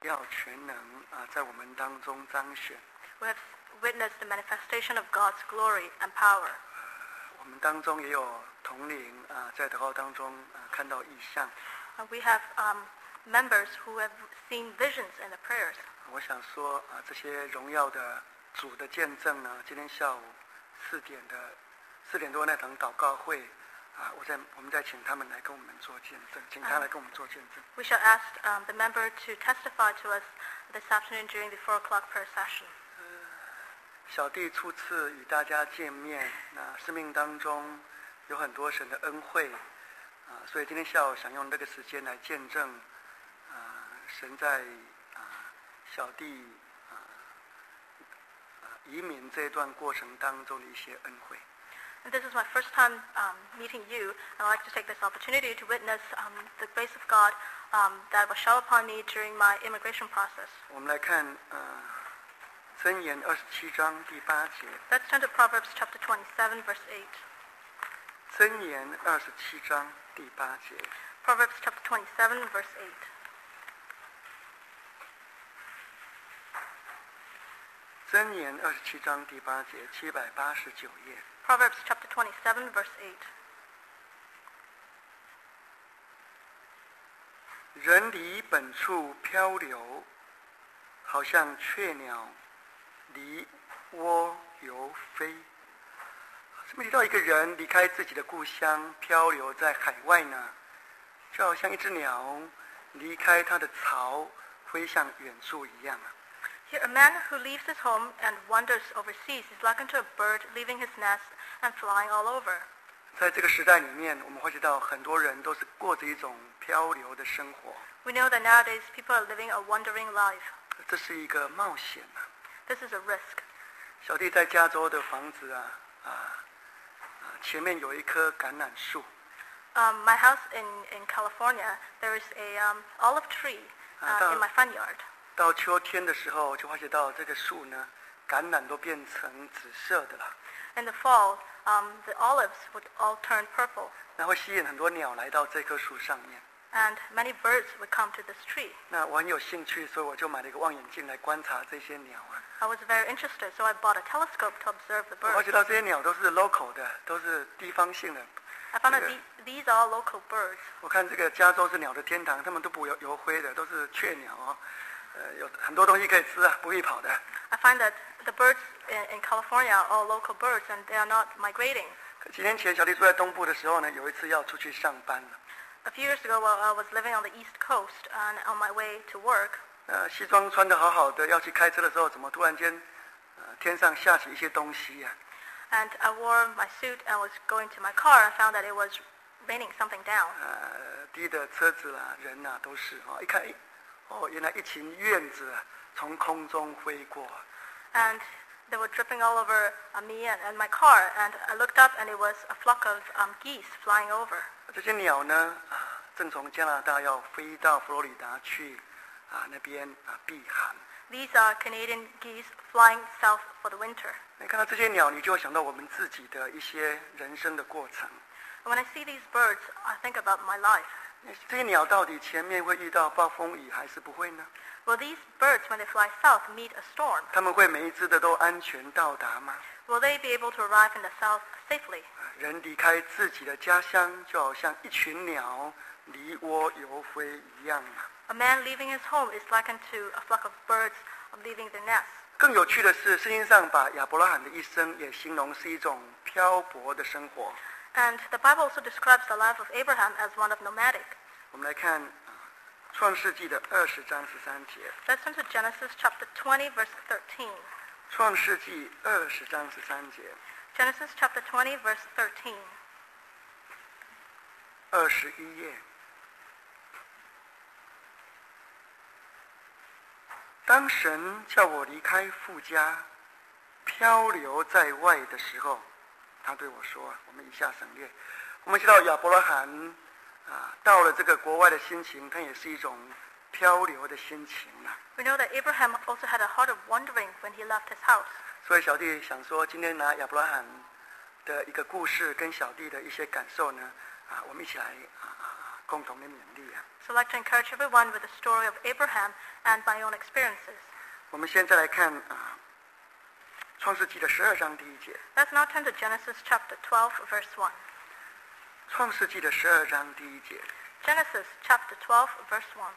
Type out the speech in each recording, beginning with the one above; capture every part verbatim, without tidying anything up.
要全能啊，在我们当中彰显。 We have witnessed the manifestation of God's glory and power. 我们当中也有同龄啊，在祷告当中啊看到异象。 Uh, we have um, members who have seen visions in the prayers. 我想说啊，这些荣耀的主的见证呢，今天下午四点的四点多那场祷告会啊，我在我们再请他们来跟我们做见证，请他来跟我们做见证。 We shall ask um, the member to testify to us this afternoon during the four o'clock prayer session. 小弟初次与大家见面，那生命当中有很多神的恩惠啊，所以今天下午想用这个时间来见证啊，神在啊小弟啊啊移民这一段过程当中的一些恩惠。 And this is my first time um, meeting you. I'd like to take this opportunity to witness um, the grace of God um, that was showered upon me during my immigration process. 我们来看啊箴言二十七章第八节。 Let's turn to Proverbs chapter twenty-seven, verse eight. 箴言二十七章第八节。 Proverbs chapter twenty-seven, verse eight. 箴言二十七章第八节，七百八十九页。 Proverbs chapter twenty-seven, verse eight. 人离本处漂流，好像雀鸟离窝游飞。这么提到一个人离开自己的故乡，漂流在海外呢，就好像一只鸟离开它的巢，飞向远处一样啊。 Here, a man who leaves his home and wanders overseas is likened to a bird leaving his nest and flying all over. 在这个时代里面，我们会知道很多人都是过着一种漂流的生活。 We know that nowadays people are living a wandering life. 这是一个冒险啊！ This is a risk. 小弟在加州的房子啊啊啊，前面有一棵橄榄树。 Um, my house in, in California, there is a um, olive tree uh, in my front yard. 到秋天的时候，就发觉到这个树呢，橄榄都变成紫色的了。 In the fall, um, the olives would all turn purple, 那会吸引很多鸟来到这棵树上面。 and many birds would come to this tree. 那我很有兴趣，所以我就买了一个望远镜来观察这些鸟啊。 I was very interested, so I bought a telescope to observe the 我发 birds. 觉到这些鸟都是 local 的，都是地方性的。 I found that 这个 the, these are all local birds. 我看这个加州是鸟的天堂，他们都不游游飞的，都是雀鸟哦。呃，有很多东西可以吃啊，不必跑的。 I find that the birds in, in California are all local birds, and they are not migrating. 几年前，小弟住在东部的时候呢，有一次要出去上班了。 A few years ago, while I was living on the East Coast and on my way to work, 呃，西装穿得好好的，要去开车的时候，怎么突然间，呃，天上下起一些东西呀、啊？ and I wore my suit and was going to my car, and found that it was raining something down. 呃，滴的车子啦、人呐、都是哦。一看，哎哦，原来一群燕子啊，从空中飞过。 And they were dripping all over uh, me and, and my car, and I looked up, and it was a flock of um, geese flying over. 这些鸟呢，啊，正从加拿大要飞到佛罗里达去，啊，那边啊避寒。 These are Canadian geese flying south for the winter. 你看到这些鸟，你就会想到我们自己的一些人生的过程。 And when I see these birds, I think about my life. 这些鸟到底前面会遇到暴风雨还是不会呢？ Will these birds, when they fly south, meet a storm? 他们会每一只的都安全到达吗？ Will they be able to arrive in the south safely? 人离开自己的家乡，就好像一群鸟离窝游飞一样啊。 A man leaving his home is likened to a flock of birds leaving their nest. 更有趣的是，圣经上把亚伯拉罕的一生也形容是一种漂泊的生活。 And the Bible also describes the life of Abraham as one of nomadic. 我们来看《创世纪》的二十章十三节。 Let's turn to Genesis chapter twenty, verse thirteen. 创世纪二十章十三节， Genesis chapter twenty, verse thirteen. 二十一页。当神叫我离开父家，漂流在外的时候，他对我说：“我们以下省略。我们知道亚伯拉罕啊，到了这个国外的心情，他也是一种漂流的心情啊。 We know that Abraham also had a heart of wandering when he left his house. 所以小弟想说，今天拿亚伯拉罕的一个故事跟小弟的一些感受呢，啊，我们一起来啊啊共同的勉励啊。 So I'd like to encourage everyone with the story of Abraham and my own experiences. 我们现在来看啊，创世纪的十二章第一节。 Let's now turn to Genesis chapter twelve, verse one. 创世纪的十二章第一节。 Genesis chapter twelve, verse one.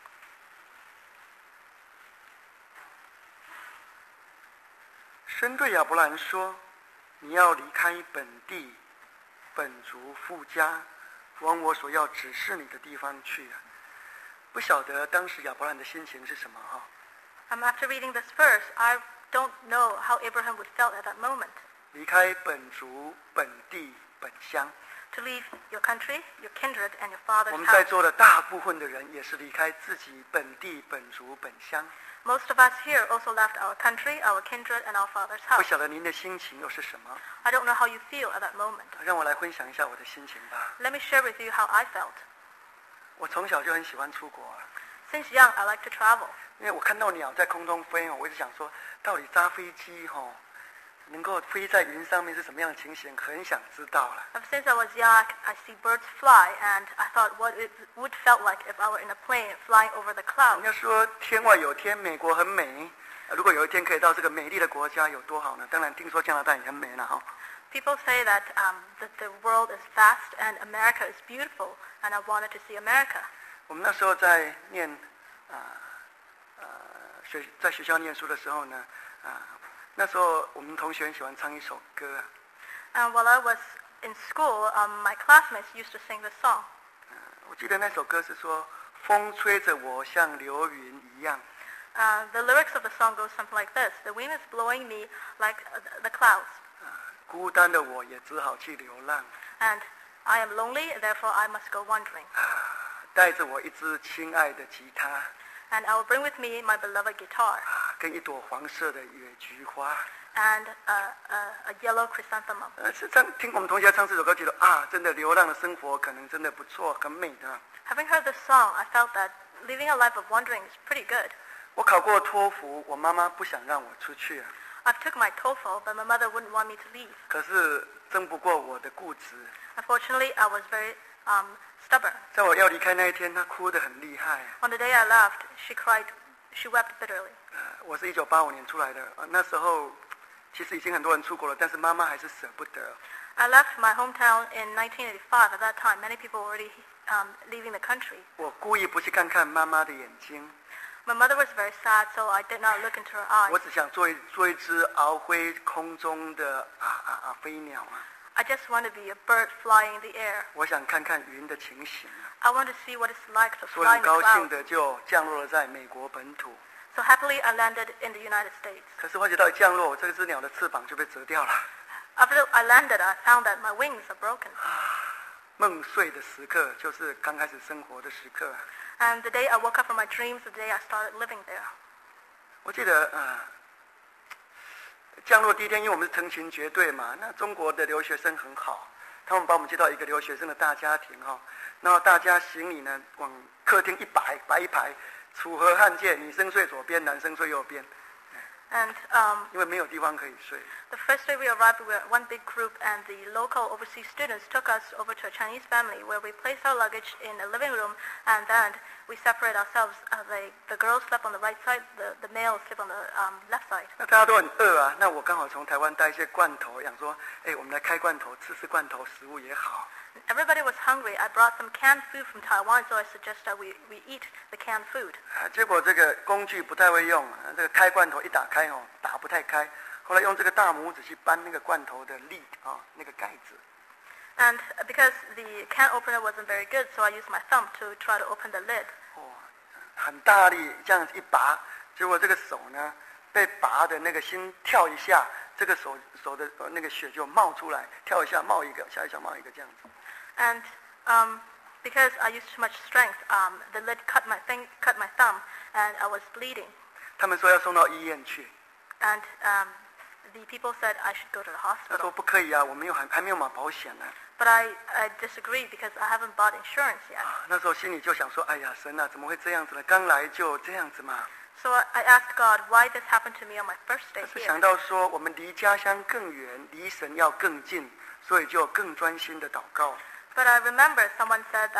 神对亚伯兰说：“你要离开本地、本族、父家，往我所要指示你的地方去啊！”不晓得当时亚伯兰的心情是什么哈、 Um, after reading this verse, I don't know how Abraham would felt at that moment. 离开本族、本地、本乡。 To leave your country, your kindred, and your father's 我们在 house. 座的大部分的人也是离开自己本地、本族、本乡。 Most of us here also left our country, our kindred, and our father's 不 house. 晓得您的心情又是什么？ I don't know how you feel at that moment. 让我来分享一下我的心情吧。 Let me share with you how I felt. 我从小就很喜欢出国啊， Since young, I like to travel. 因为我看到鸟在空中飞哦，我一直想说，到底搭飞机哦，能够飞在云上面是什么样的情形，很想知道了。 Ever since I was young, I see birds fly, and I thought what it would felt like if I were in a plane flying over the 人 clouds. 家说天外有天，美国很美。如果有一天可以到这个美丽的国家，有多好呢？当然，听说加拿大也很美了哈。 People say that, um, that the world is vast and America is beautiful, and I wanted to see America. 我们那时候在念啊呃学在学校念书的时候呢，啊、那时候我们同学很喜欢唱一首歌啊， And while I was in school, um, my classmates used to sing this song. 我记得那首歌是说，风吹着我像流云一样。 Uh, the lyrics of the song goes something like this: The wind is blowing me like uh, the clouds, 孤单的我也只好去流浪， and I am lonely, therefore I must go wandering. 带着我一支亲爱的吉他， And I will bring with me my beloved guitar 啊，跟一朵黄色的野菊花。 and a, a, a yellow chrysanthemum. 呃，是唱听我们同学唱这首歌，觉得啊，真的流浪的生活可能真的不错，很美的。 Having heard this song, I felt that living a life of wandering is pretty good. 我考过托福，我妈妈不想让我出去啊， I took my TOEFL, but my mother wouldn't want me to leave. 可是争不过我的固执。 Unfortunately, I was very um, stubborn. 在我要离开那一天，她哭得很厉害。 On the day I left, she cried, she wept bitterly. 呃，我是一九八五年出来的，呃，那时候其实已经很多人出国了，但是妈妈还是舍不得。 I left my hometown in nineteen eighty-five. At that time, many people were already um, leaving the country. 我故意不去看看妈妈的眼睛， My mother was very sad, so I did not look into her eyes. 我只想做一做一只翱飞空中的啊啊啊飞鸟啊！ I just want to be a bird flying in the air. 我想看看云的情形啊！ I want to see what it's like to 所以 fly 很 in the 高兴 clouds. 的就降落了在美国本土。 So happily, I landed in the United States. 可是发觉到一降落，我这只鸟的翅膀就被折掉了。 After I landed, I found that my wings are broken. 梦碎的时刻就是刚开始生活的时刻。 And the day I woke up from my dreams, the day I started living there. 我记得啊、呃降落第一天，因为我们是成群结队嘛，那中国的留学生很好，他们把我们接到一个留学生的大家庭哈、哦，然后大家行李呢往客厅一摆，摆一排，楚河汉界，女生睡左边，男生睡右边， And um, 因为没有地方可以睡。 the first day we arrived, we were one big group, and the local overseas students took us over to a Chinese family where we placed our luggage in a living room, and then we separate ourselves. Uh, the, the girls slept on the right side, the, the males slept on the um, left side. 那大家都很饿啊，那我刚好从台湾带一些罐头，想说，哎，我们来开罐头，吃吃罐头食物也好。 Everybody was hungry. I brought some canned food from Taiwan, so I suggest that we, we eat the canned food. 啊，结果这个工具不太会用，啊这个开罐头一打开哦，打不太开。后来用这个大拇指去扳那个罐头的粒啊、那个盖子。 And because the can opener wasn't very good, so I used my thumb to try to open the lid. 哦，很大力这样子一拔，结果这个手呢被拔的那个心跳一下，这个手手的呃那个血就冒出来，跳一下冒一个，下一下冒一个这样子。 And um, because I used too much strength, um, the lid cut my thing, cut my thumb, and I was bleeding. 他们说要送到医院去， And um, the people said I should go to the 他说 hospital. 不可以啊，我们又还还没有买保险呢。 But I, I disagreed because I haven't bought insurance yet. 啊，那时候心里就想说，哎呀，神啊，怎么会这样子呢？刚来就这样子嘛。 So I, I asked God why this happened to me on my first day 但是 here. 想到说，我们离家乡更远，离神要更近，所以就更专心的祷告。 But I remember someone said that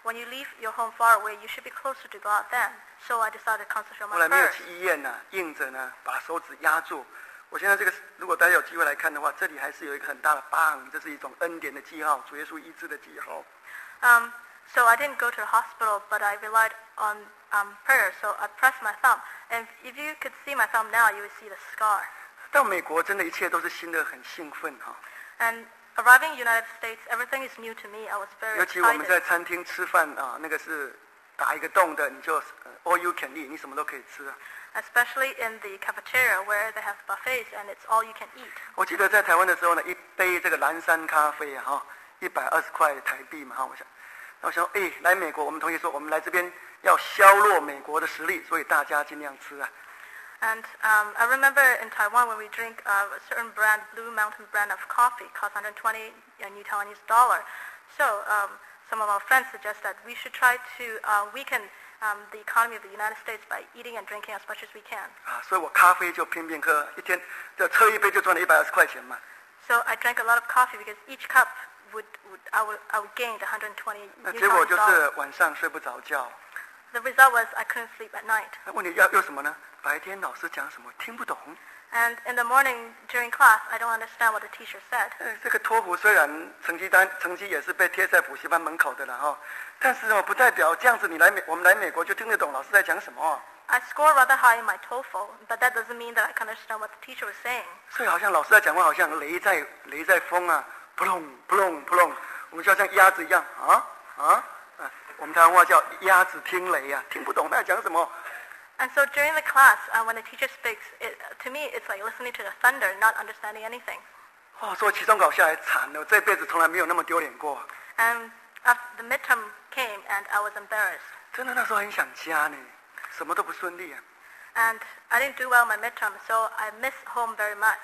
when you leave your home far away, you should be closer to God then. So I decided to concentrate on 后 my 来没有 prayers. 去医院呢、硬着呢把手指压住。我现在这个，如果大家有机会来看的话，这里还是有一个很大的疤痕，这是一种恩典的记号，主耶稣医治的记号。 Um, so I didn't go to the hospital, but I relied on um, prayer. So I pressed my thumb. And if you could see my thumb now, you would see the scar. 到美国真的一切都是新的，很兴奋哈。 And arriving in the United States, everything is new to me. I was very 尤其我们在 excited. 餐厅吃饭啊，那个是打一个洞的，你就、呃、all you can eat，你什么都可以吃啊。 Especially in the cafeteria where they have buffets and it's all you can eat. 我记得在台湾的时候呢，一杯这个蓝山咖啡啊，哈，一百二十块台币嘛，哈，我想，那我想，哎，来美国，我们同学说，我们来这边要削弱美国的实力，所以大家尽量吃啊。 And um, I remember in Taiwan when we drink uh, a certain brand, Blue Mountain brand of coffee, costs one hundred twenty new Taiwanese dollar. So um, some of our friends suggest that we should try to uh, weaken um, the economy of the United States by eating and drinking as much as we can. 啊，所以我咖啡就拼命喝，一天就喝一杯就赚了一百二十块钱嘛。 So I drank a lot of coffee because each cup would, would I would I would gain one hundred twenty 那 new 结果就 Taiwanese 是 dollars. 晚上睡不着觉。 The result was I couldn't sleep at night. 那问题要又什么呢？白天老师讲什么听不懂。 And in the morning during class, I don't understand what the teacher said. 呃，这个托福虽然成绩单成绩也是被贴在补习班门口的了哈，但是哦，不代表这样子你来美，我们来美国就听得懂老师在讲什么、啊。 I scored rather high in my TOEFL, but that doesn't mean that I can understand what the teacher was saying. 所以好像老师在讲话，好像雷在雷在风啊，扑隆扑隆扑隆，我们就要像鸭子一样啊啊啊！我们台湾话叫鸭子听雷啊，听不懂他在讲什么。 And so during the class, uh, when the teacher speaks, it, to me it's like listening to the thunder, not understanding anything. 哦，所以期中考下来惨了，我这辈子从来没有那么丢脸过。 And after the midterm came, and I was embarrassed. 真的那时候很想家呢，什么都不顺利啊。 And I didn't do well in my midterm, so I miss home very much.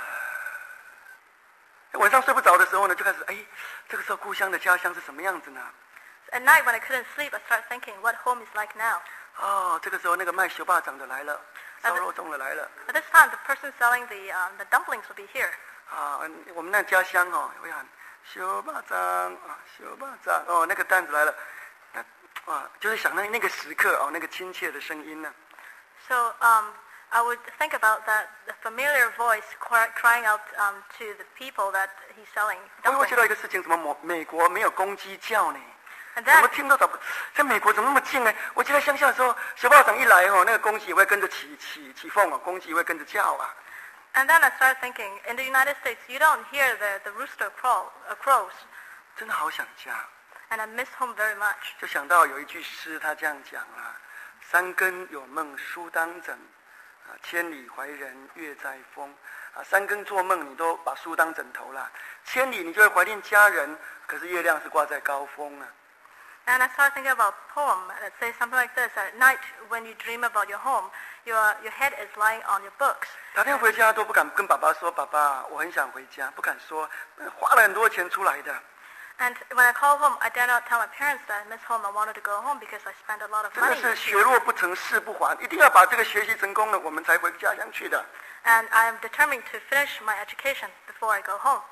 晚上睡不着的时候呢，就开始哎，这个时候故乡的家乡是什么样子呢？ At night when I couldn't sleep, I started thinking what home is like now. 哦，这个时候那个卖修霸掌的来了，烧肉粽的来了。 At this time, the person selling the um, the dumplings will be here. 啊，我们那家乡哦，会喊修霸掌啊，修霸掌哦，那个担子来了，那啊，就是想那那个时刻哦，那个亲切的声音呢。 So um, I would think about that the familiar voice cry, crying out um, to the people that he's selling 我会 dumplings. 知道一个事情，怎么美美国没有公鸡叫呢？ And 怎么 then 听都找不，在美国怎么那么近呢？我记得乡下的时候，修霸掌一来哦，那个公鸡也会跟着起起起凤哦，公鸡也会跟着叫啊。 And then I started thinking, in the United States, you don't hear the, the rooster crow, uh, crows, 真的好想家， and I miss home very much. 就想到有一句诗，他这样讲啊：三更有梦书当枕，啊，千里怀人月在风。啊，三更做梦你都把书当枕头啦，千里你就会怀念家人，可是月亮是挂在高峰啊。 And I started thinking about a poem that says something like this: At night, when you dream about your home, your your head is lying on your books. 打电话回家都不敢跟爸爸说，爸爸，我很想回家，不敢说，花了很多钱出来的。 And when I call home, I dare not tell my parents that I miss home. I wanted to go home because I spent a lot of 真的 money. 是学若不成，誓不还，一定要把这个学习成功了，我们才回家乡去的。 And I am determined to finish my education before I go home.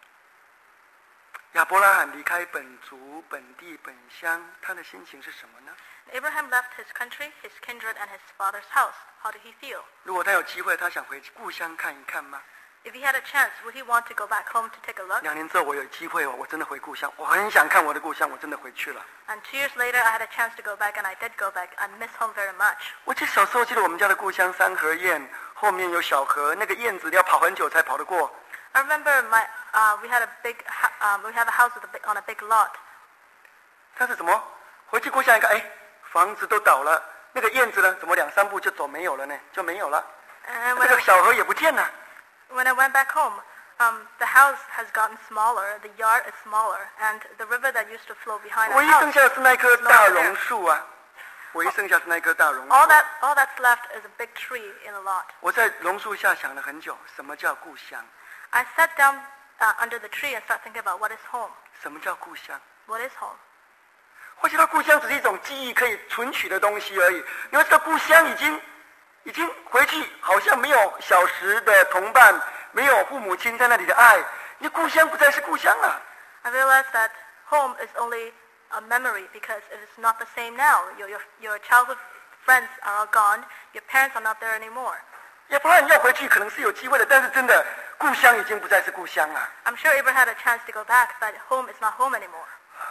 亚伯拉罕离开本族、本地、本乡，他的心情是什么呢？ Abraham left his country, his kindred, and his father's house. How did he feel? 如果他有机会，他想回故乡看一看吗？ If he had a chance, would he want to go back home to take a look? 两年之后，我有机会哦，我真的回故乡，我很想看我的故乡，我真的回去了。 And two years later, I had a chance to go back, and I did go back. I miss home very much. 我记得小时候记得我们家的故乡三合院，后面有小河，那个院子你要跑很久才跑得过。 I remember my uh, we had a big ha- um, we have a house with a big, on a big lot. 但是怎么回去故乡一看，哎，房子都倒了，那个院子呢，怎么两三步就走没有了呢？就没有了， And 那 when 个 I, 小河也不见了。 when I went back home, um, the house has gotten smaller, the yard is smaller, and the river that used to flow behind 唯 our 一剩 house. 下的是那棵大榕树啊，唯一剩下是那棵大榕树。 All that all that's left is a big tree in the lot. 我在榕树下想了很久，什么叫故乡？ I sat down uh, under the tree and started thinking about what is home. 什么叫故乡？ What is home? 我觉得故乡只是一种记忆可以存取的东西而已。你要知道，故乡已经已经回去，好像没有小时的同伴，没有父母亲在那里的爱，你的故乡不再是故乡了。 I realized that home is only a memory because it is not the same now. Your, your, your childhood friends are all gone. Your parents are not there anymore. 亚伯拉罕要回去可能是有机会的，但是真的故乡已经不再是故乡了。 I'm sure Abraham had a chance to go back, but home is not home anymore.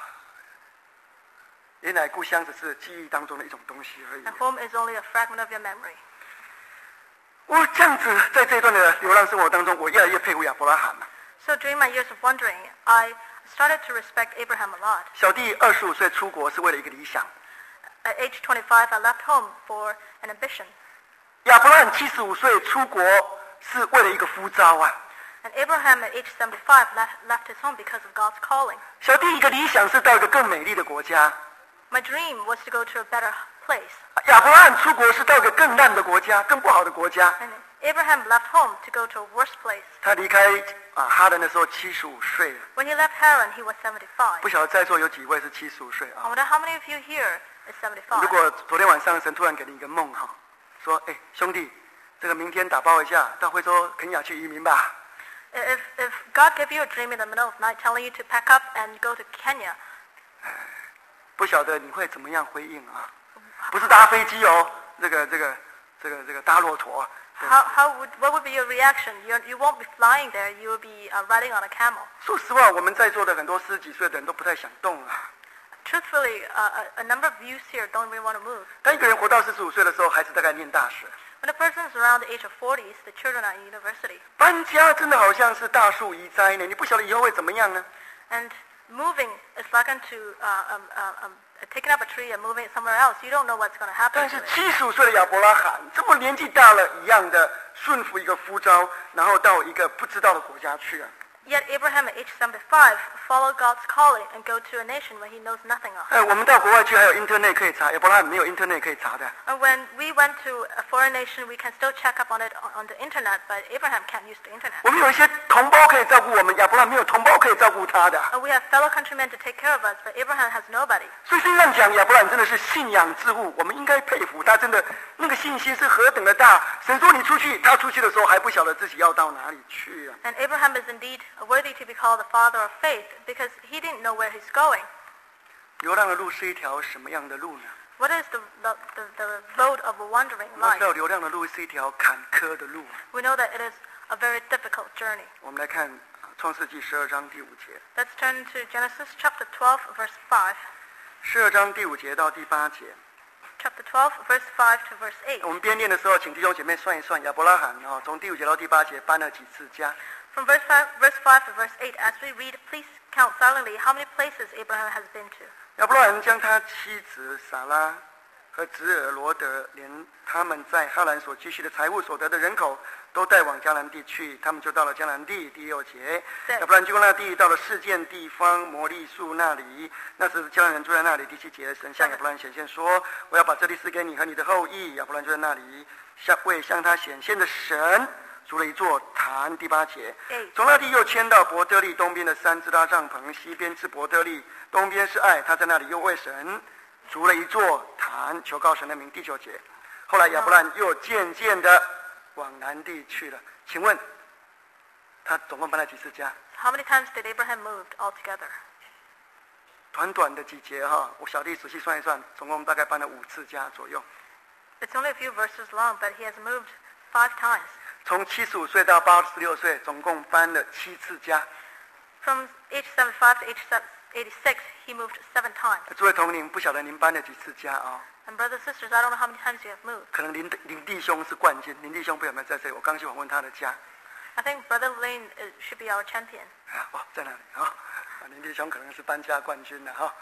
原来故乡只是记忆当中的一种东西而已。 And home is only a fragment of your memory. 我这样子在这一段的流浪生活当中，我越来越佩服亚伯拉罕了。 So during my years of wandering, I started to respect Abraham a lot. 小弟二十五岁出国是为了一个理想， At age twenty-five, I left home for an ambition. 亚伯拉罕七十五岁出国是为了一个呼召啊。 And Abraham at age seventy-five left, left his home because of God's calling. 小弟一个理想是到一个更美丽的国家， My dream was to go to a better place. 亚伯拉罕出国是到一个更烂的国家，更不好的国家。 And Abraham left home to go to a worse place. 他离开啊哈兰的时候七十五岁了， When he left Haran, he was seventy-five. 不晓得在座有几位是七十五岁 I 啊？ wonder how many of you here is seventy-five. 如果昨天晚上神突然给你一个梦哈，说哎兄弟，这个明天打包一下到非洲肯亚去移民吧。 If, if God gave you a dream in the middle of the night telling you to pack up and go to Kenya, 不晓得你会怎么样回应啊？不是搭飞机哦，这个这个这个这个搭骆驼。 how, how would, what would be your reaction? You're, you won't be flying there. You will be uh, riding on a camel. 说实话，我们在座的很多四十几岁的人都不太想动啊。 Truthfully, uh, a, a number of youths here don't really want to move. 当一个人活到四十五岁的时候，孩子大概念大学。 When a person is around the age of forties, the children are in university. 搬家真的好像是大树移栽呢，你不晓得以后会怎么样呢？ And moving is likened to uh, um, uh, um, taking up a tree and moving it somewhere else. You don't know what's going to happen 但 to 是 it. 七十五岁的亚伯拉罕，这么年纪大了一样的顺服一个呼召，然后到一个不知道的国家去啊。 Yet Abraham at age seventy-five followed God's calling and go to a nation where he knows nothing of. 哎，我们到国外去还有 Internet 可以查，亚伯拉罕没有 Internet 可以查的。 And when we went to a foreign nation, we can still check up on it on, on the internet, but Abraham can't use the internet. 我们有一些同胞可以照顾我们，亚伯拉罕没有同胞可以照顾他的。 And we have fellow countrymen to take care of us, but Abraham has nobody. 所以圣经上讲，亚伯拉罕真的是信仰之物，我们应该佩服他，真的那个信心是何等的大。神说你出去，他出去的时候还不晓得自己要到哪里去啊。 And Abraham is indeed worthy to be called the father of faith because he didn't know where he's going. 流浪的路是一条什么样的路呢？ What is the, the, the, the road of a wandering 我们知道 life? 流浪的路是一条坎坷的路。 We know that it is a very difficult journey. 我们来看创世纪十二章第五节， Let's turn to Genesis chapter twelve, verse five. 十二章第五节到第八节。 Chapter twelve, verse five to verse eight. 我们边念的时候，请弟兄姐妹算一算，亚伯拉罕哦，从第五节到第八节搬了几次家？ From verse five, verse five to verse eight, as we read, please count silently how many places Abraham has been to. 亚伯拉罕将他妻子撒拉和侄儿罗德，连他们在哈兰所积蓄的财物所得的人口，都带往迦南地去。他们就到了迦南地。第六节， 对亚伯拉罕经过那地，到了示剑地方摩利树那里。那时迦南人住在那里。第七节，神向亚伯拉罕显现说：“我要把这地赐给你和你的后裔。”亚伯拉罕就在那里向为向他显现的神筑了一座坛。第八节，从那地又迁到伯特利东边的三支搭帐篷，西边是伯特利，东边是爱。他在那里又为神筑了一座坛，求告神的名。第九节，后来亚伯拉罕又渐渐的往南地去了。请问，他总共搬了几次家？ How many times did Abraham move altogether? 短短的几节哈，我小弟仔细算一算，总共大概搬了五次家左右。 It's only a few verses long, but he has moved five times. 从七十五岁到八十六岁，总共搬了七次家。 From age seventy-five to age eighty-six, he moved seven times. 诸位同龄，不晓得您搬了几次家啊、哦？ And brothers and sisters, I don't know how many times you have moved. 可能林林弟兄是冠军，林弟兄不晓得有没有在这里？我刚去访问他的家。 I think Brother Lane uh, should be our champion. 啊，哦，在那里啊、哦，林弟兄可能是搬家冠军了哈、哦。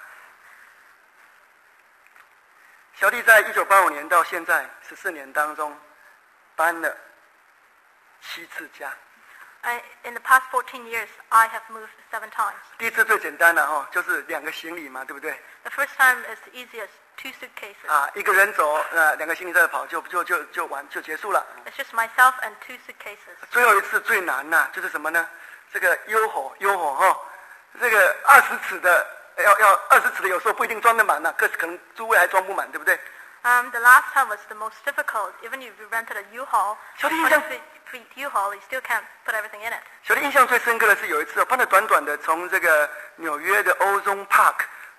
小弟在一九八五年到现在十四年当中，搬了七次家。 I, in the past fourteen years, I have moved seven times. 第一次最简单了哈、哦，就是两个行李嘛，对不对？ The first time is the easiest, two suitcases. 啊，一个人走，呃，两个行李在跑，就就就就完就结束了。 It's just myself and two suitcases. 最后一次最难呐、就是什么呢？这个优火优火哈，这个二十尺的要要二十尺的，有时候不一定装得满呐、可是可能诸位还装不满，对不对？ Um, the last time was the most difficult. Even if you rented a U-Haul, 小弟印象 twenty feet U-Haul, you still can't put everything in it. 小弟印象最深刻的是有一次，搬了短短的从这个纽约的 Ozone Park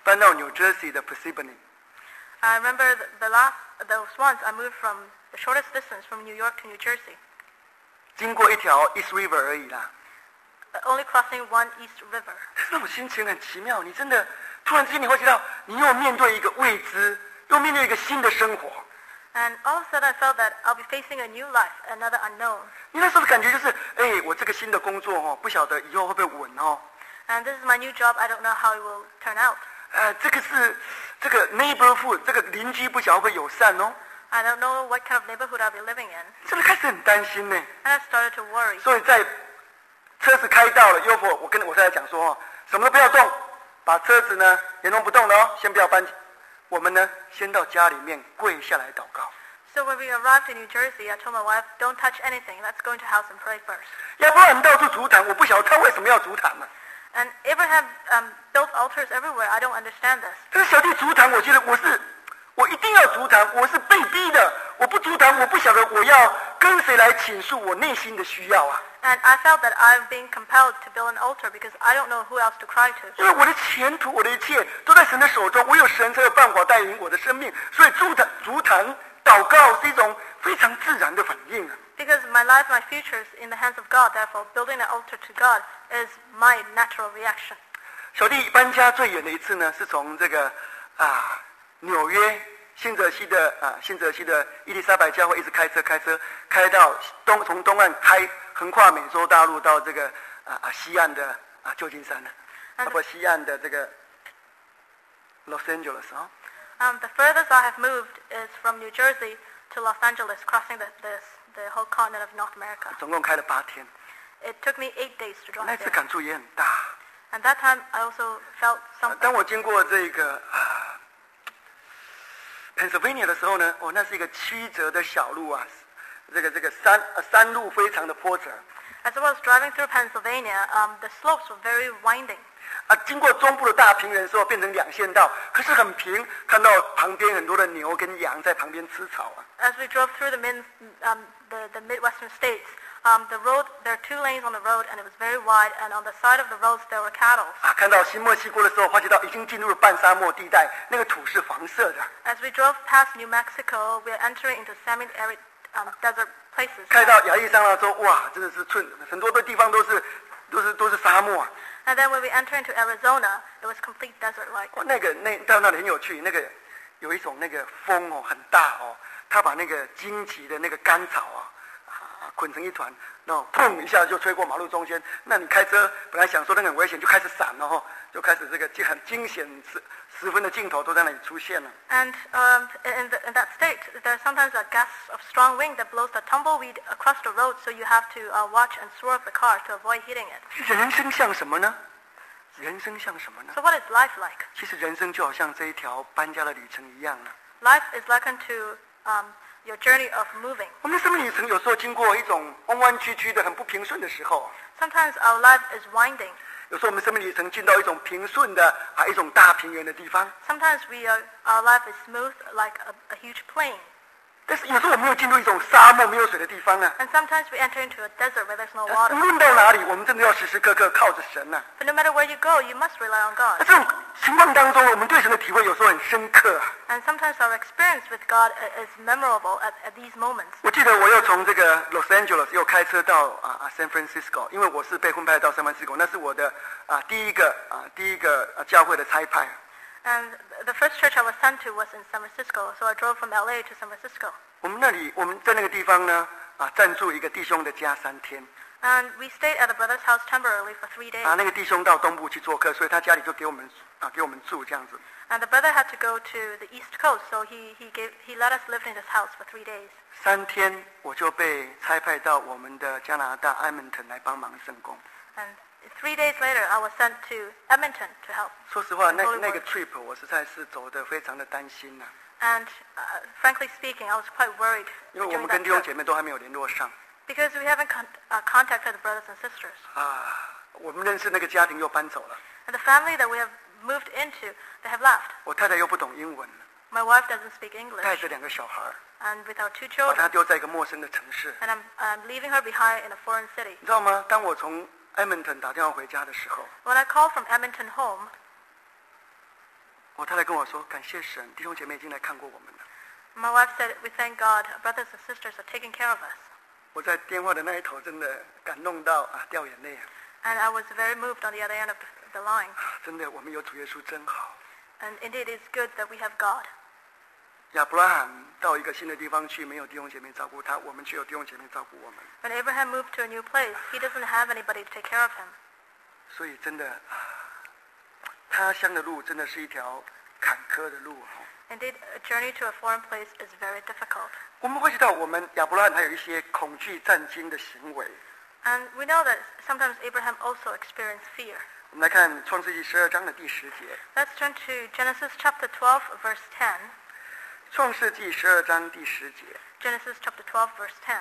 搬到 New Jersey 的 Parsippany。 I remember the, the last those ones I moved from the shortest distance from New York to New Jersey. 经过一条 East River 而已啦。 Only crossing one East River. 那种心情很奇妙，你真的突然之间你会知道，你又面对一个未知，又面对一个新的生活。 And all of a sudden I felt that I'll be facing a new life, another unknown. 你那时候的感觉就是，哎，我这个新的工作哦，不晓得以后会不会稳哦。 And this is my new job. I don't know how it will turn out. 呃，这个是这个 neighborhood， 这个邻居不晓得会不会友善哦。 I don't know what kind of neighborhood I'll be living in. 真的开始很担心呢。 And I started to worry. 所以在车子开到了 Yopo， 我跟我太太讲说哦，什么都不要动，把车子呢也弄不动了哦，先不要搬。我们呢先到家里面跪下来祷告。 So when we arrived in New Jersey, I told my wife, "Don't touch anything. Let's go into house and pray first." 亚伯拉罕到处筑坛，我不晓得他为什么要筑坛呢？ And Abraham um, built altars everywhere. I don't understand this. 这个小弟筑坛，我觉得我是我一定要筑坛，我是被逼的。我不筑坛，我不晓得我要跟谁来倾诉我内心的需要啊。 And I felt that I'm being compelled to build an altar because I don't know who else to cry to. 因为我的前途，我的一切都在神的手中，唯有神才有办法带领我的生命。所以筑坛、筑坛、祷告是一种非常自然的反应啊。 Because my life, my future is in the hands of God. Therefore, building an altar to God is my natural reaction. 小弟搬家最远的一次呢，是从这个啊纽约新泽西的啊新泽西的伊丽莎白教会一直开车开车开到东从东岸开横跨美洲大陆到这个啊啊西岸的啊旧金山呢，啊不西岸的这个 Los Angeles 啊。 Um, the furthest I have moved is from New Jersey to Los Angeles, crossing the the, the whole continent of North America. 总共开了八天。 It took me eight days to drive 那次 there. 感触也很大。 And that time, I also felt 当 something. 我经过这个啊 Pennsylvania 的时候呢，哦，那是一个曲折的小路啊，这个这个山呃山路非常的波折。 As I was driving through Pennsylvania, um, the slopes were very winding. 啊，经过中部的大平原的时候变成两线道，可是很平，看到旁边很多的牛跟羊在旁边吃草啊。 As we drove through the, min, um, the, the Midwestern states, um, the road, there are two lanes on the road, and it was very wide, and on the side of the roads there were cattle. 啊，看到新墨西哥的时候，发觉到已经进入了半沙漠地带，那个土是黄色的。 As we drove past New Mexico, we are entering into semi-arid um, desert places. 开到亚利桑那州，哇，真的是寸很多的地方都是都是都是沙漠啊。 And then when we entered into Arizona, it was complete desert-like. 哇，那个那到那里很有趣，那个有一种那个风哦很大哦，它把那个荆棘的那个干草啊啊捆成一团，然后砰一下就吹过马路中间。那你开车本来想说那个很危险，就开始闪了哈，就开始这个很惊险十十分的镜头都在那里出现了。 And um, in, the, in that state, there's sometimes a gust of strong wind that blows the tumbleweed across the road, so you have to uh, watch and swerve the car to avoid hitting it. 人生像什么呢？人生像什么呢？ So what is life like? 其实人生就好像这一条搬家的旅程一样啊。 Life is likened to um, your journey of moving. 我们的生命旅程有时候经过一种弯弯曲曲的、很不平顺的时候。 Sometimes our life is winding. 有时候我们生命旅程进到一种平顺的啊一种大平原的地方。 Sometimes we are, our life is smooth like a, a huge plain. 但是有时候我们又进入一种沙漠没有水的地方啊。 And sometimes we enter into a desert where there's no 无 water. 论到哪里，我们真的要时时刻刻靠着神啊。 But no matter where you go, you must rely on 那 God. 这种情况当中，我们对神的体会有时候很深刻啊。 And sometimes our experience with God i- is memorable at, at these moments. 我记得我又从这个 Los Angeles 又开车到啊啊 San Francisco， 因为我是被分派到 San Francisco， 那是我的啊第一个啊第一个啊教会的差派。 And the first church I was sent to was in San Francisco, so I drove from L A to San Francisco. 我们那里我们在那个地方呢啊暂住一个弟兄的家三天。 And we stayed at a brother's house temporarily for three days. 啊，那个弟兄到东部去做客，所以他家里就给我们啊给我们住这样子。 And the brother had to go to the East Coast, so he, he, gave, he let us live in his house for three days. 三天我就被差派到我们的加拿大埃蒙顿来帮忙圣工。 And three days later, I was sent to Edmonton to help. 说实话，那 Holy 那个 Word. trip 我实在是走得非常的担心呐、 And uh, frankly speaking, I was quite worried 因为我 during 们 that 跟弟兄 trip 姐妹都还没有联络上 because we haven't con- uh, contacted the brothers and sisters. 啊。我们认识那个家庭又搬走了， And the family that we have moved into, they have left. 我太太又不懂英文， My wife doesn't speak English. 带着两个小孩， And with our two 把 children, 她丢在一个陌生的城市。 and I'm, I'm leaving her behind in a foreign city. 你知道吗？当我从埃蒙顿打电话回家的时候， When I called from Edmonton home, 我太太跟我说，感谢神，弟兄姐妹已经来看过我们了。 My wife said, we thank God, brothers and sisters are taking care of us. 我在电话的那一头真的感动到啊，掉眼泪啊！ And I was very moved on the other end of the line. 真的，我们有主耶稣真好。 And indeed, it's good that we have God. 亚伯拉罕到一个新的地方去，没有弟兄姐妹照顾他，我们却有弟兄姐妹照顾我们。 When Abraham moved to a new place, he doesn't have anybody to take care of him. 所以真的，他乡的路真的是一条坎坷的路哈。 Indeed, a journey to a foreign place is very difficult. 我们会知道，我们亚伯拉罕还有一些恐惧战惊的行为。 And we know that sometimes Abraham also experienced fear. 我们来看创世纪十二章的第十节。 Let's turn to Genesis chapter twelve, verse ten. 创世纪十二章第十节。 Genesis chapter twelve, verse ten.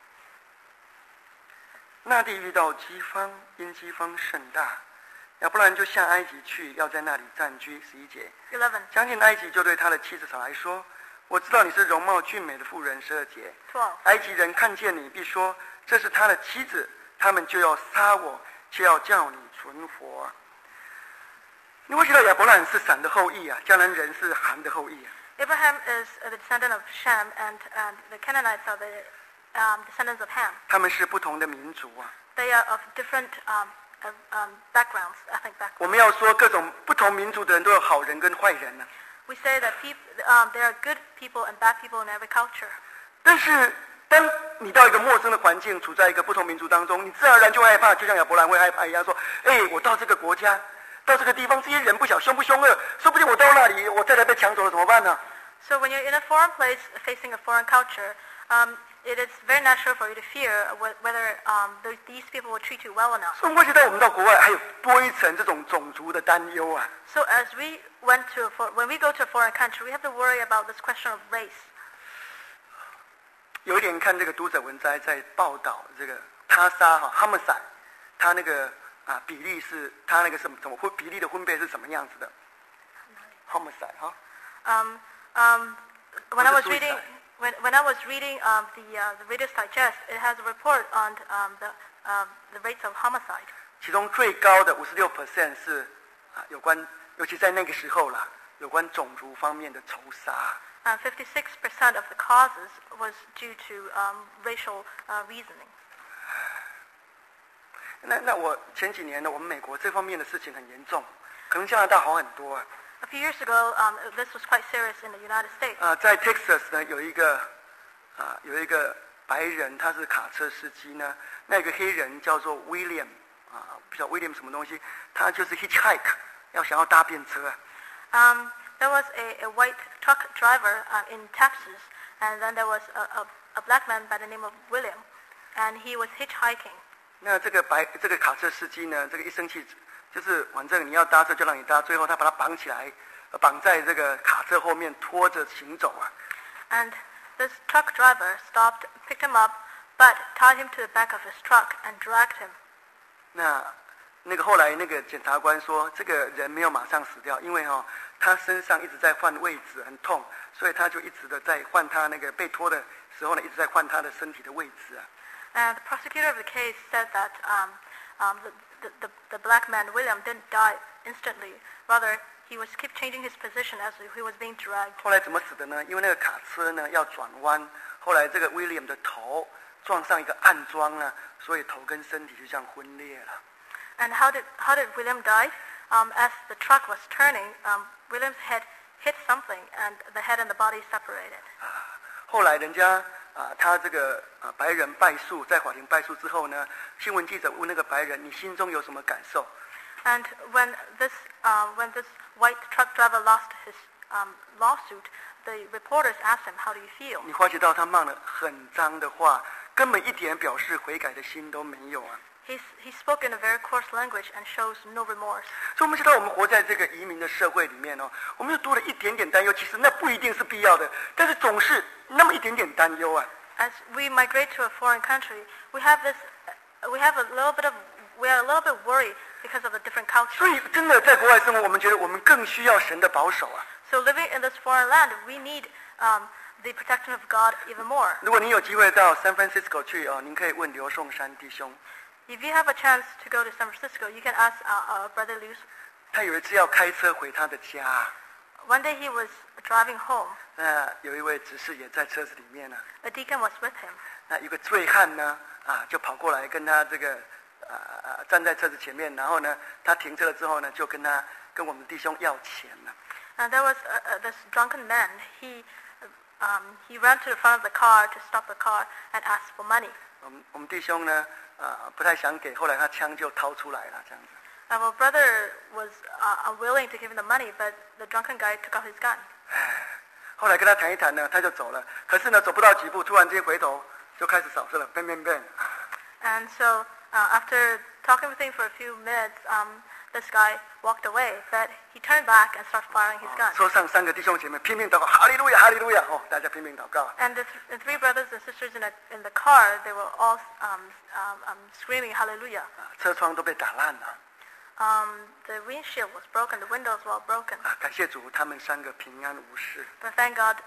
那地遇到饥荒，因饥荒甚大，亚伯兰就下埃及去，要在那里暂居。十一节。 eleven. 将近埃及，就对他的妻子扫来说：“我知道你是容貌俊美的妇人。”十二节。 twelve. 埃及人看见你，必说这是他的妻子，他们就要杀我，却要叫你存活。你会知道亚伯兰是闪的后裔啊，迦南人是含的后裔啊。 Abraham is the descendant of Shem, and, and the Canaanites are the um, descendants of Ham. 他们是不同的民族啊。 They are of different um, of, um, backgrounds, ethnic 我 backgrounds. 们要说，各种不同民族的人都有好人跟坏人呢、啊。 We say that peop, um, there are good people and bad people in every culture. 但是，当你到一个陌生的环境，处在一个不同民族当中，你自然而然就害怕，就像亚伯兰会害怕一样，说：“哎，我到这个国家，到这个地方，这些人不晓凶不凶恶，说不定我到那里，我再来被抢走了怎么办呢？” So when you're in a foreign place facing a foreign culture, um, it is very natural for you to fear wh- whether um, th- these people will treat you well or not. 所以我觉得我们到国外还有多一层这种种族的担忧啊。 So as we went to a for- when we go to a foreign country, we have to worry about this question of race. 有一点看这个读者文摘在报道这个他杀哈 homicide， 他那个啊比例是他那个什么怎么会比例的分贝是什么样子的 homicide 哈。 Um, um, when I was Suicide. reading when, when I was reading um, the uh, the Reader's Digest, it has a report on um, the um, the rates of homicide. 其中最高的五十六 percent 是啊有关，尤其在那个时候啦，有关种族方面的仇杀。 Uh, fifty-six percent of the causes was due to um, racial uh, reasoning. 那那我前几年呢，我们美国这方面的事情很严重，可能加拿大好很多啊。 A few years ago, um, this was quite serious in the United States. 啊，在 Texas 呢有一个啊有一个白人，他是卡车司机呢，那个黑人叫做 William 啊，不知道 William 什么东西，他就是 hitchhike， 要想要搭便车啊。 Um, there was a, a white truck driver uh, in Texas, and then there was a, a, a black man by the name of William, and he was hitchhiking. 那这个白这个卡车司机呢，这个一生气就是反正你要搭车就让你搭，最后他把他绑起来，呃绑在这个卡车后面拖着行走啊。 And this truck driver stopped, picked him up, but tied him to the back of his truck and dragged him. 那那个后来那个检察官说，这个人没有马上死掉，因为哈、哦、他身上一直在换位置，很痛，所以他就一直的在换他那个被拖的时候呢，一直在换他的身体的位置啊。 And the prosecutor of the case said that um, um, the, the, the black man, William, didn't die instantly. Rather, he was keep changing his position as he was being dragged. 后来怎么死的呢？因为那个卡车呢要转弯，后来这个 William 的头撞上一个暗桩呢，所以头跟身体就这样分裂了。 And how did how did William die? Um, as the truck was turning, um, William's head hit something, and the head and the body separated. 后来人家啊，他这个啊白人败诉，在法庭败诉之后呢，新闻记者问那个白人：“你心中有什么感受？” And when this uh, when this white truck driver lost his um, lawsuit, the reporters asked him, "How do you feel?" 你发觉到他骂了很脏的话，根本一点表示悔改的心都没有啊。 He's, he spoke in a very coarse language and shows no remorse. 所以我们知道，我们活在这个移民的社会里面哦，我们又多了一点点担忧。其实那不一定是必要的，但是总是那么一点点担忧啊。 As we migrate to a foreign country, we have this, we have a little bit of, we are a little bit worried because of the different 所 cultures. 以真的在国外生活，我们觉得我们更需要神的保守啊。 So living in this foreign land, we need um, the protection of God even more. 如果您有机会到 San Francisco 去哦，您可以问刘颂山弟兄， If you have a chance to go to San Francisco, you can ask our, our brother Liu. 他有一次要开车回他的家， One day he was driving home. 那有一位执事也在车子里面呢、啊。 A deacon was with him. 那有个醉汉呢，啊，就跑过来跟他这个，啊、呃，站在车子前面，然后呢，他停车了之后呢，就跟他跟我们弟兄要钱了。 And there was uh, uh, this drunken man. He um, he ran to the front of the car to stop the car and ask for money. 我们我们弟兄呢，啊，不太想给，后来他枪就掏出来了，这样子。 Our brother was uh, unwilling to give him the money, but the drunken guy took out his gun. 后来跟他谈一谈呢，他就走了。可是呢，走不到几步，突然间回头就开始扫射了 ，bang bang bang。 And so uh, after talking with him for a few minutes, um, this guy walked away, but he turned back and started firing his gun. 车上三个弟兄姐妹拼命祷告，哈利路亚，哈利路亚！哦，大家拼命祷告。 And the, th- the three brothers and sisters in, a, in the car, they were all um, um, um, screaming hallelujah. 车窗都被打烂了。 Um, the windshield was broken, the windows were broken. 啊，感谢主，他们三个平安无事。 But thank God,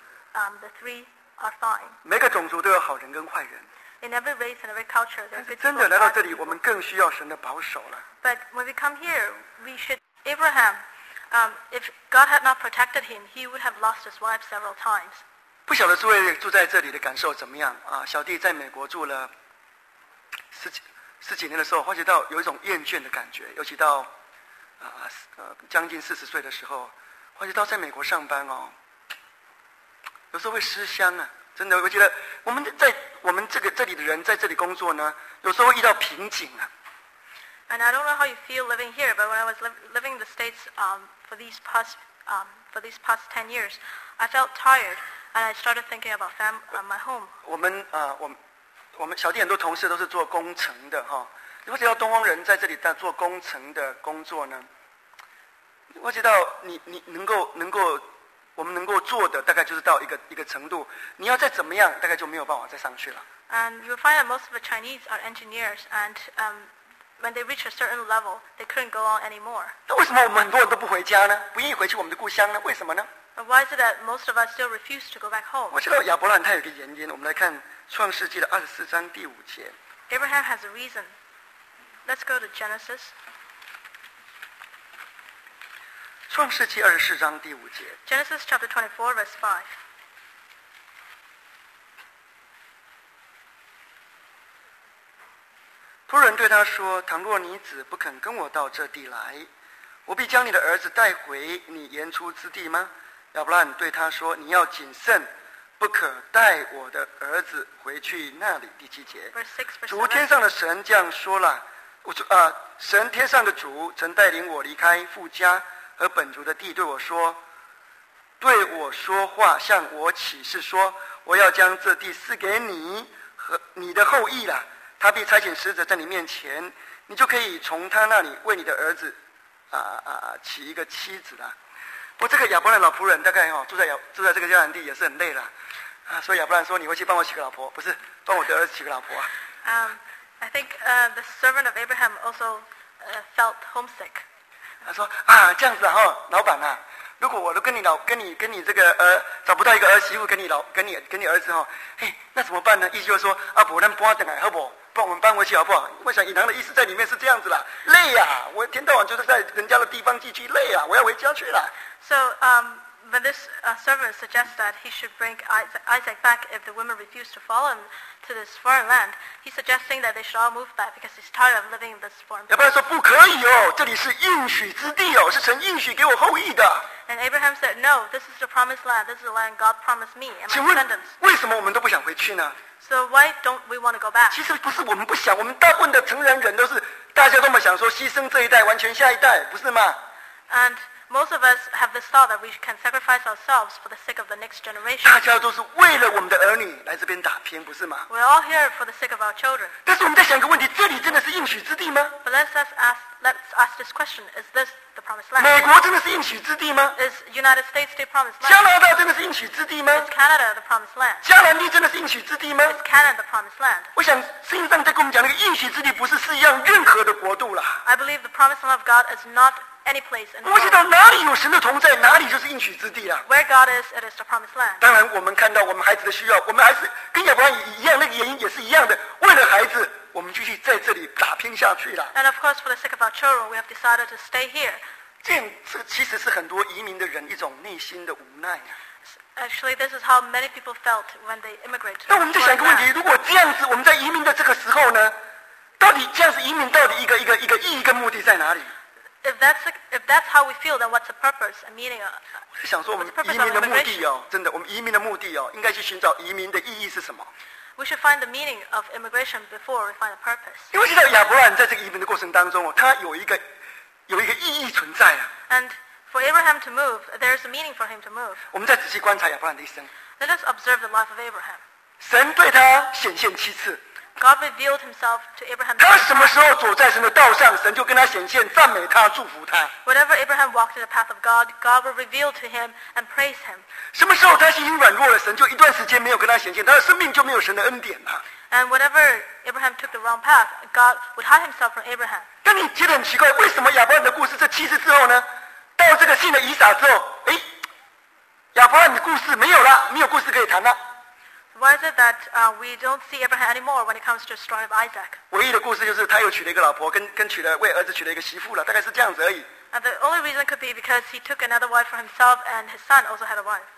um, the three are fine. 每个种族都有好人跟坏人。 In every race and every culture, there 但 are 是 good 真 people 的 and 来到 bad 这里，我 people. 们更需要神的保守了。 But when we come here, we should. Abraham, um, if God had not protected him, he would have lost his wife several times. 不晓得诸位住在这里的感受怎么样啊？小弟在美国住了十几十几年的时候，发觉到有一种厌倦的感觉，尤其到啊呃将近四十岁的时候，发觉到在美国上班哦，有时候会思乡啊。真的，我觉得我们在我们这个这里的人在这里工作呢，有时候会遇到瓶颈啊。 And I don't know how you feel living here, but when I was li- living in the States um, for these past um, for these past ten years, I felt tired, and I started thinking about fam- uh, my home. 我们啊、呃，我们我们小弟很多同事都是做工程的哈。你会知道东方人在这里在做工程的工作呢？我知道你你能够能够我们能够做的大概就是到一个一个程度，你要再怎么样，大概就没有办法再上去了。 And you'll find that most of the Chinese are engineers, and um, when they reach a certain level, they couldn't go on anymore. 那为什么我们很多人都不回家呢？不愿意回去我们的故乡呢？为什么呢？ But why is it that most of us still refuse to go back home? 我知道亚伯兰他有一个原因，我们来看创世纪的二十四章第五节。 Abraham has a reason. Let's go to Genesis. 创世纪二十四章第五节。 Genesis chapter twenty-four, verse five. 仆人对他说：“倘若你子不肯跟我到这地来，我必将你的儿子带回你原出之地吗？”亚伯兰对他说：“你要谨慎，不可带我的儿子回去那里。”第七节， Verse six, verse 主天 seven. 上的神这样说了：“我说啊，神天上的主曾带领我离开父家和本族的地，对我说，对我说话，向我起誓说，我要将这地赐给你和你的后裔了。他必差遣使者在你面前，你就可以从他那里为你的儿子啊啊起一个妻子了。”我这个亚伯兰老仆人大概哈、哦、住在亚住在这个迦南地也是很累了啊，所以亚伯兰说：“你回去帮我娶个老婆，不是帮我的儿子娶个老婆啊。” Um, I think uh, the servant of Abraham also uh, felt homesick. 他说啊，这样子啊，哈，老板啊，如果我都跟你老跟你跟你这个呃找不到一个儿媳妇跟你老跟你跟你儿子哈、哦，嘿，那怎么办呢？意思就是说啊，不然搬等来好不好？帮我们搬回去好不好？我想隐藏的意思在里面是这样子啦，累呀、啊，我一天到晚就是在人家的地方寄居，累啊，我要回家去了。 So um, when this uh, servant suggests that he should bring Isaac, Isaac back if the women refuse to follow him to this foreign land, he's suggesting that they should all move back because he's tired of living in this foreign 亚伯兰 place. 说不可以哦，这里是应许之地哦，是神应许给我后裔的。 And Abraham said, no, this is the promised land. This is the land God promised me and 请 my 问 descendants. 为什么我们都不想回去呢？ So why don't we want to go back? 其实不是我们不想，我们大部分的成人人都是大家都么想说牺牲这一代，完全下一代，不是吗？ And most of us have this thought that we can sacrifice ourselves for the sake of the next generation. 大家都是为了我们的儿女来这边打拼，不是吗？ We're all here for the sake of our children. 但是我们在想一个问题：这里真的是应许之地吗？ But let's us ask, let's ask this question: is this the promised 美 land? 国真的是应许之地吗？ Is United States the promised 加 land? 拿大真的是应许之地吗？ Is Canada the promised land? 加拿地真的是应许之地吗？ Is Canada the promised land? 我想圣经上在跟我们讲那个应许之地，不是世界上任何的国度啦。 I believe the promised land of God is not any place in 我 the 们知道 world. 哪里有神的同在，哪里就是应许之地啦。 Where God is, it is the promised land. 当然，我们看到我们孩子的需要，我们还是跟亚伯拉罕一样，那个原因也是一样的。为了孩子，我们继续在这里打拼下去了。 And of course, for the sake of our children, we have decided to stay here. 这样这其实是很多移民的人一种内心的无奈啊。 Actually, this is how many people felt when they immigrate. 那我们在想一个问题：如果这样子，我们在移民的这个时候呢，到底这样子移民到底一个一个一个意义跟目的在哪里？ If that's if that's how we feel, then what's the purpose and meaning? 我在想说，我们移民的目的哦，真的，我们移民的目的哦，应该去寻找移民的意义是什么？ We should find the meaning of immigration before we find a purpose. 因为知道亚伯兰在这个移民的过程当中哦，他有一个有一个意义存在啊。 And for Abraham to move, there is a meaning for him to move. 我们再仔细观察亚伯兰的一生， Let us observe the life of Abraham. 神对他显现七次。 God revealed himself to Abraham. 他什么时候走在神的道上，神就跟他显现，赞美他，祝福他。 Whenever Abraham walked in the path of God, God will reveal to him and praise him. 什么时候他心软弱了，神就一段时间没有跟他显现，他的生命就没有神的恩典了。 And whenever Abraham took the wrong path, God would hide himself from Abraham. 但你觉得很奇怪，为什么亚伯兰的故事这七次之后呢，到这个信了以撒之后，哎，亚伯兰的故事没有了，没有故事可以谈了。 Why is it that uh, we don't see Abraham anymore when it comes to the story of Isaac? 唯一的故事就是他又娶了一个老婆，跟跟娶了为儿子娶了一个媳妇了，大概是这样子而已。 And the only reason could be because he took another wife for himself and his son also had a wife.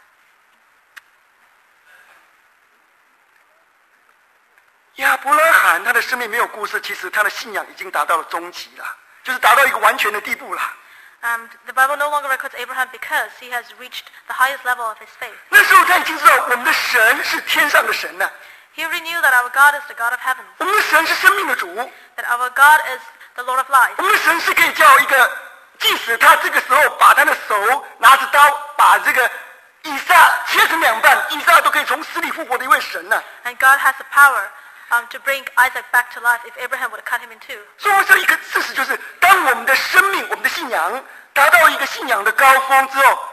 亚伯拉罕他的生命没有故事，其实他的信仰已经达到了终极了，就是达到一个完全的地步了。 And the Bible no longer records Abraham because he has reached the highest level of his faith. 那时候他已经知道我们的神是天上的神了， He already knew that our God is the God of heaven, 我们的神是生命的主， that our God is the Lord of life. 我们的神是可以叫一个，即使他这个时候把他的手拿着刀把这个以撒切成两半，以撒都可以从死里复活的一位神呢、 And God has the power um, to bring Isaac back to life if Abraham would cut him in two. 所以我想一个事实就是，当我们的生命、我们的信仰达到一个信仰的高峰之后，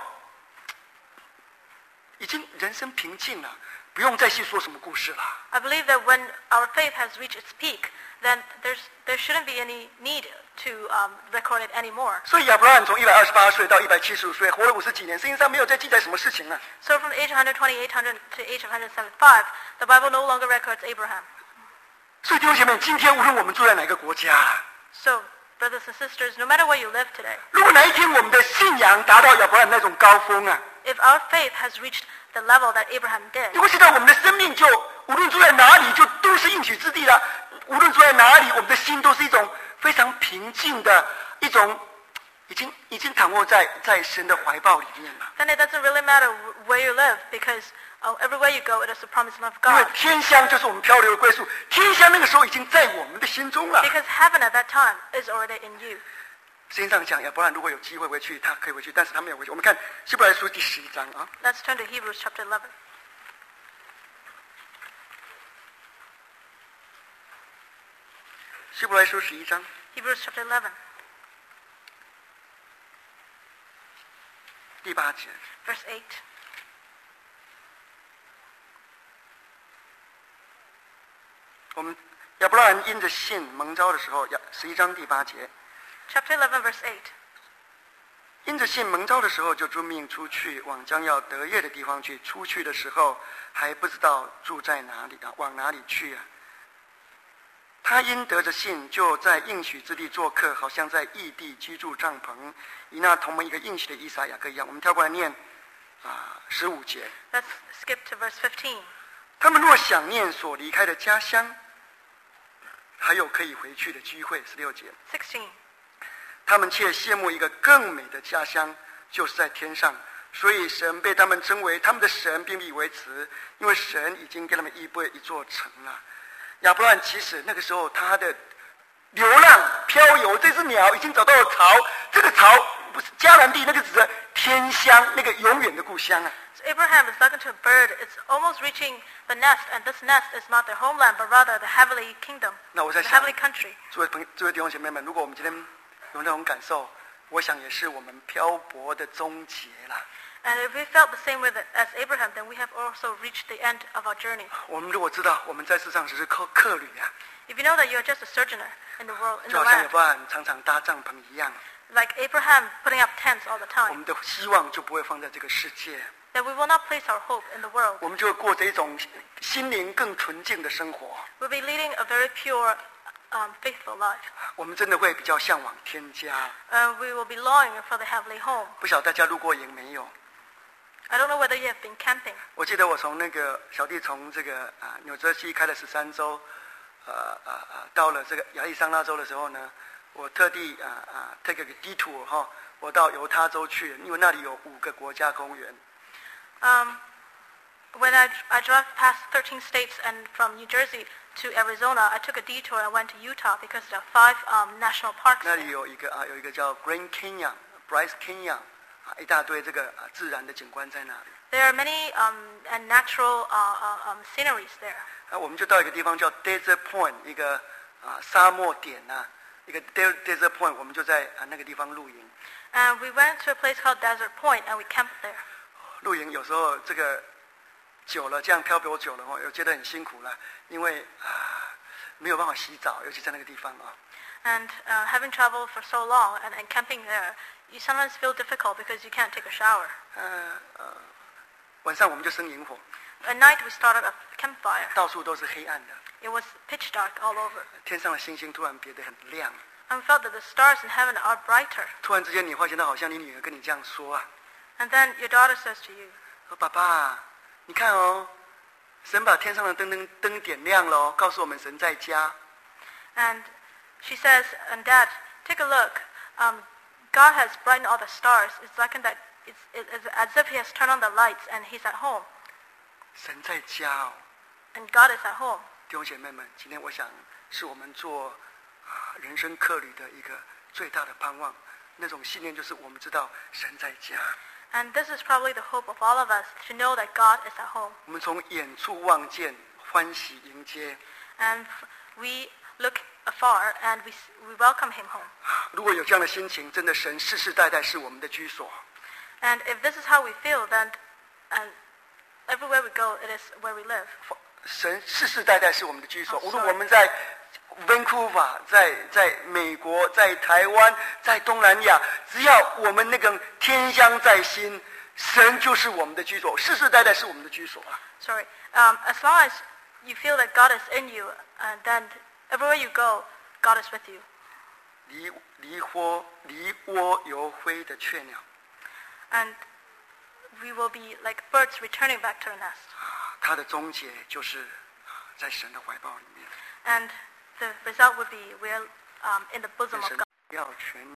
已经人生平静了，不用再细说什么故事了。 I believe that when our faith has reached its peak, then there's, there shouldn't be any need to um, record it anymore. 所以亚伯拉罕从一百二十八岁到一百七十五岁，活了五十几年，圣经上没有再记载什么事情了。 So from age one twenty-eight hundred to age of one seventy-five, the Bible no longer records Abraham. 所以弟兄姐妹，今天无论我们住在哪个国家， So, brothers and sisters, no matter where you live today, 如果哪一天我们的信仰达到亚伯拉罕那种高峰啊， if our faith has reached the level that Abraham did, 你会知道我们的生命就无论住在哪里，就都是应许之地了。无论住在哪里，我们的心都是一种非常平静的一种，已经已经躺卧在在神的怀抱里面了。 then it doesn't really matter where you live because uh, everywhere you go, it is the promise of 因为 God. 天乡就是我们漂流的归宿，天乡那个时候已经在我们的心中了。 Because heaven at that time is already in you. 圣经上讲，亚伯拉罕如果有机会回去，他可以回去，但是他没有回去。我们看希伯来书第十一章啊， Let's turn to Hebrews chapter eleven. 希伯来书十一章 Hebrews chapter eleven, 第八节。 verse eight. 我们亚伯拉罕因着信蒙召的时候，亚十一章第八节， Chapter eleven, verse eight. 因着信蒙召的时候，就遵命出去，往将要得业的地方去。出去的时候还不知道住在哪里啊，往哪里去啊？他因得着信，就在应许之地做客，好像在异地居住帐篷，与那同盟一个应许的以撒雅各一样。我们跳过来念啊，十五节。 Let's skip to verse fifteen. 他们若想念所离开的家乡，还有可以回去的机会。十六节。 sixteen. 他们却羡慕一个更美的家乡，就是在天上。所以神被他们称为他们的神，并不以为耻，因为神已经给他们预备一座城了。亚伯拉罕其实那个时候他的流浪漂游，这只鸟已经找到了巢，这个巢不是迦南地，那个指的天乡，那个永远的故乡啊。 So Abraham is talking to a bird. It's almost reaching the nest, and this nest is not their homeland, but rather the heavenly kingdom, 那我在 the 想， heavenly country. 诸位朋友、诸位弟兄姐妹们，如果我们今天有那种感受，我想也是我们漂泊的终结了。 And if we felt the same way that, as Abraham, then we have also reached the end of our journey. 我们如果知道我们在世上只是客客旅啊， If you know that you're just a sojourner in the world, in 就 the 好像亚 land, 伯拉罕常常搭帐篷一样， like Abraham putting up tents all the 我 time, 们的希望就不会放在这个世界， then we will not place our hope in the world. 我们就会过着一种心灵更纯净的生活。 We'll be leading a very pure um, faithful life. 我们真的会比较向往天家。 Uh, we will be longing for the heavenly home. 不晓得大家露过营没有？ I don't know whether you have been camping. 我记得我从那个小弟从这个啊纽泽西开了十三周，呃呃呃，到了这个亚利桑那州的时候呢，我特地啊啊 take a detour 哈，我到犹他州去，因为那里有五个国家公园。 Um, when I, I drove past thirteen states and from New Jersey to Arizona, I took a detour and went to Utah because there are five um, national parks 那里 there. 有一个啊有一个叫 Grand Canyon、Bryce Canyon 啊，一大堆这个啊自然的景观在那里。 There are many um, and natural uh, uh, um, sceneries there. 啊，我们就到一个地方叫 Desert Point， 一个啊沙漠点呐、啊，一个 Desert Point， 我们就在啊那个地方露营。 And we went to a place called Desert Point and we camped there. 露营有时候这个久了，这样漂泊久了哦，有觉得很辛苦了，因为啊没有办法洗澡，尤其在那个地方啊。 And uh, having traveled for so long and, and camping there, you sometimes feel difficult because you can't take a shower. 呃呃，晚上我们就生营火， At night we started a campfire. 到处都是黑暗的， It was pitch dark all over. 天上的星星突然变得很亮， And we felt that the stars in heaven are brighter. 突然之间你发现到好像你女儿跟你这样说啊， And then your daughter says to you, 说爸爸，你看哦，神把天上的灯灯灯点亮了哦，告诉我们神在家。 and she says, and Dad, take a look. Um, God has brightened all the stars. It's like that. It's, it's as if He has turned on the lights and He's at home. 神在家哦， And God is at home. 弟兄姐妹们，今天我想是我们做啊人生客旅的一个最大的盼望。那种信念就是我们知道神在家， And this is probably the hope of all of us, to know that God is at home. 我们从远处望见，欢喜迎接。 And f- we look afar and we, s- we welcome Him home. 如果有这样的心情，真的神世世代代是我们的居所。 And if this is how we feel, then and everywhere we go, it is where we live. 神世世代代是我们的居所， Oh, 无论 sorry. 我们在 Vancouver， 在在美国，在台湾，在东南亚，只要我们那个天乡在心，神就是我们的居所，世世代代是我们的居所啊。 Sorry. Um, as long as you feel that God is in you, and then everywhere you go, God is with you. 离离窝离窝游飞的雀鸟， And we will be like birds returning back to the nest. 它的终结就是在神的怀抱里面。 And the result would be we're um, in the bosom of 神 God. 要全